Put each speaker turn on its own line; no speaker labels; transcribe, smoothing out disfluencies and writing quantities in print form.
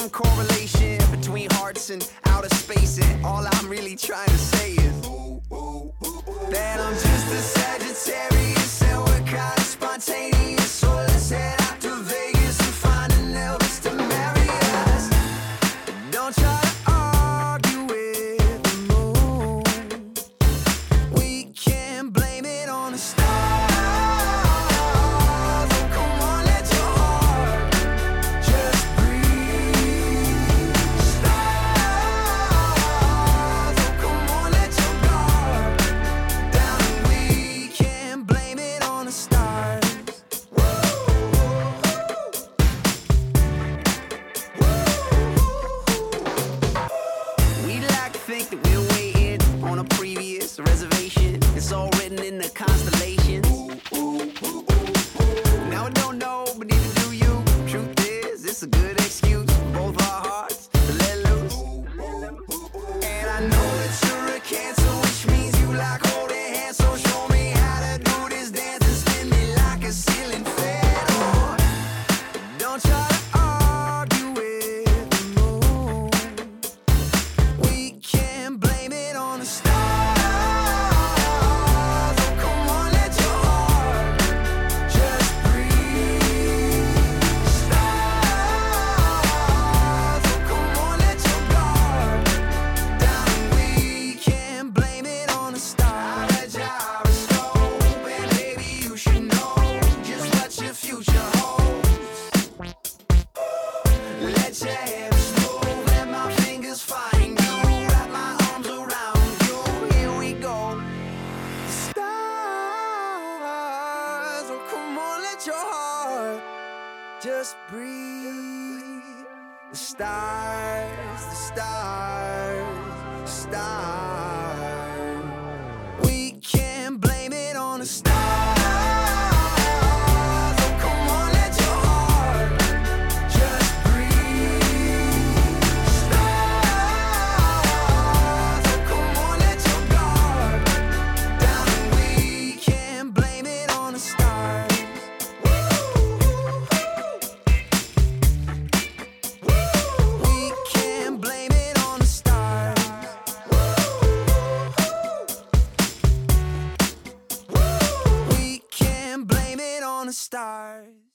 some correlation between hearts and outer space, and all I'm really trying to say is that I'm just a Sagittarius and we're kinda spontaneous. So let's head out to Vegas and find an Elvis to marry us. Don't try to argue with the moon. We can blame it on the stars. Oh, come on, let your heart just breathe. Stars. Oh, come on, let your guard down, and we can blame it on the stars. We like to think that we're waiting on a previous reservation. It's all written in the constellations. Now I don't know, but neither do you. Truth is, it's a good excuse for both our hearts to let loose. And I know that you're a Cancer, which means you like holding hands. So show me how to do this dance and spin me like a ceiling fan. Oh, don't try to argue with the moon. We can blame it on the stars. Oh, come on, let your heart just breathe. Stars. Oh, come on, let your guard down, and we can blame it on the stars. I read your horoscope, and baby, you should know just what your future holds. Let your hips move and my fingers find you. Wrap my arms around you. Here we go. Stars. Oh, come on, let your heart just breathe. The stars, the stars, stars. We can blame it on the stars. Oh, come on, let your heart just breathe. Stars. Oh, come on, let your guard down, and we can blame it on the stars. We can blame it on the stars. We can blame it on the stars.